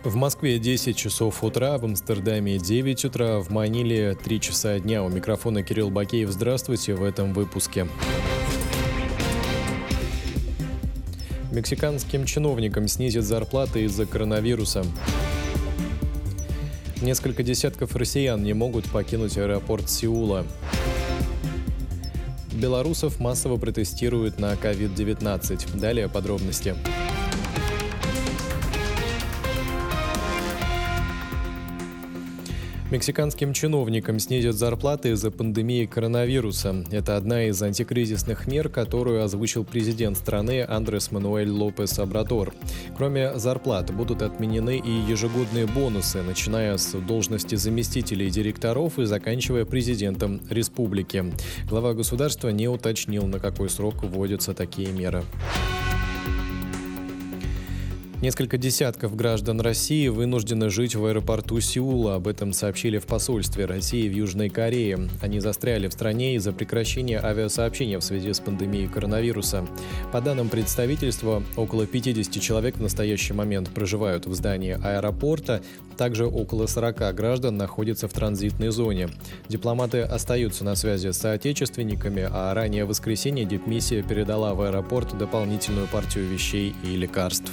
В Москве 10 часов утра, в Амстердаме 9 утра, в Маниле 3 часа дня. У микрофона Кирилл Бакеев. Здравствуйте в этом выпуске. Мексиканским чиновникам снизят зарплаты из-за коронавируса. Несколько десятков россиян не могут покинуть аэропорт Сеула. Белорусов массово протестируют на COVID-19. Далее подробности. Мексиканским чиновникам снизят зарплаты из-за пандемии коронавируса. Это одна из антикризисных мер, которую озвучил президент страны Андрес Мануэль Лопес Обрадор. Кроме зарплат будут отменены и ежегодные бонусы, начиная с должности заместителей директоров и заканчивая президентом республики. Глава государства не уточнил, на какой срок вводятся такие меры. Несколько десятков граждан России вынуждены жить в аэропорту Сеула. Об этом сообщили в посольстве России в Южной Корее. Они застряли в стране из-за прекращения авиасообщения в связи с пандемией коронавируса. По данным представительства, около 50 человек в настоящий момент проживают в здании аэропорта. Также около 40 граждан находятся в транзитной зоне. Дипломаты остаются на связи с соотечественниками, а ранее в воскресенье дипмиссия передала в аэропорт дополнительную партию вещей и лекарств.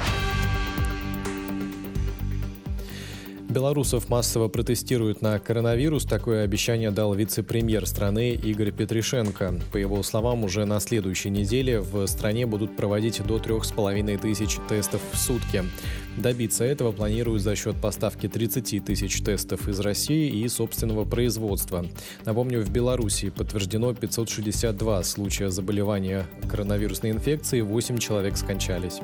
Белорусов массово протестируют на коронавирус. Такое обещание дал вице-премьер страны Игорь Петришенко. По его словам, уже на следующей неделе в стране будут проводить до 3500 тестов в сутки. Добиться этого планируют за счет поставки 30 тысяч тестов из России и собственного производства. Напомню, в Беларуси подтверждено 562 случая заболевания коронавирусной инфекцией, 8 человек скончались.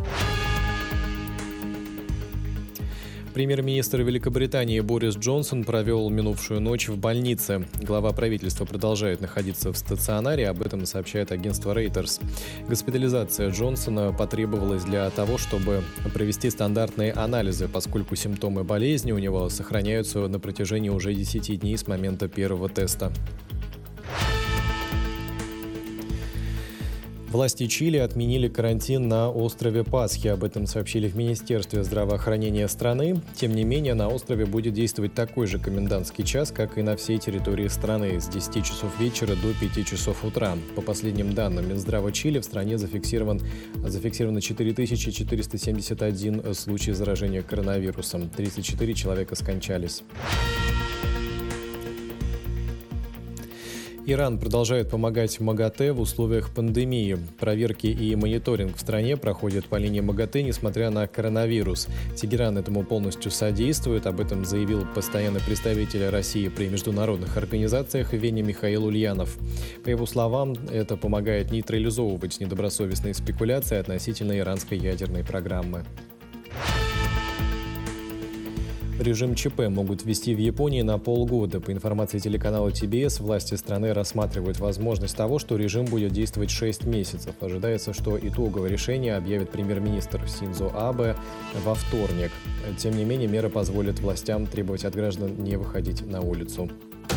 Премьер-министр Великобритании Борис Джонсон провел минувшую ночь в больнице. Глава правительства продолжает находиться в стационаре, об этом сообщает агентство Reuters. Госпитализация Джонсона потребовалась для того, чтобы провести стандартные анализы, поскольку симптомы болезни у него сохраняются на протяжении уже 10 дней с момента первого теста. Власти Чили отменили карантин на острове Пасхи. Об этом сообщили в Министерстве здравоохранения страны. Тем не менее, на острове будет действовать такой же комендантский час, как и на всей территории страны, с 10 часов вечера до 5 часов утра. По последним данным Минздрава Чили, в стране зафиксировано 4471 случай заражения коронавирусом. 34 человека скончались. Иран продолжает помогать МАГАТЭ в условиях пандемии. Проверки и мониторинг в стране проходят по линии МАГАТЭ, несмотря на коронавирус. Тегеран этому полностью содействует. Об этом заявил постоянный представитель России при международных организациях в Вене Михаил Ульянов. По его словам, это помогает нейтрализовывать недобросовестные спекуляции относительно иранской ядерной программы. Режим ЧП могут ввести в Японии на полгода. По информации телеканала ТБС, власти страны рассматривают возможность того, что режим будет действовать 6 месяцев. Ожидается, что итоговое решение объявит премьер-министр Синдзо Абе во вторник. Тем не менее, меры позволят властям требовать от граждан не выходить на улицу.